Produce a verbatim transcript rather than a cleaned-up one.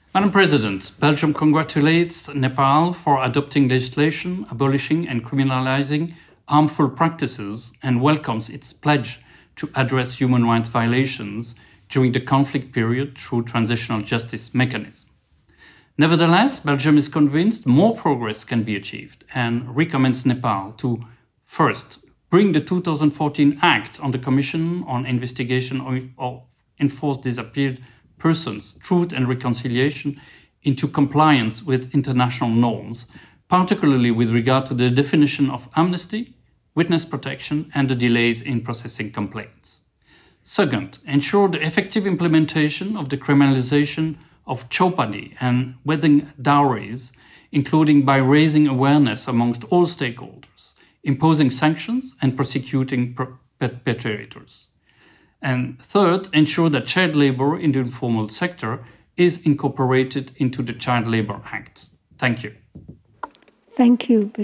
Madam President, Belgium congratulates Nepal for adopting legislation abolishing and criminalizing harmful practices and welcomes its pledge to address human rights violations during the conflict period through transitional justice mechanism. Nevertheless, Belgium is convinced more progress can be achieved and recommends Nepal to, first, bring the two thousand fourteen Act on the Commission on Investigation of Enforced Disappeared Persons, Truth and Reconciliation into compliance with international norms, particularly with regard to the definition of amnesty, witness protection, and the delays in processing complaints. Second, ensure the effective implementation of the criminalization of chowpatty and wedding dowries, including by raising awareness amongst all stakeholders, imposing sanctions and prosecuting perpetrators. And third, ensure that child labor in the informal sector is incorporated into the Child Labor Act. Thank you. Thank you.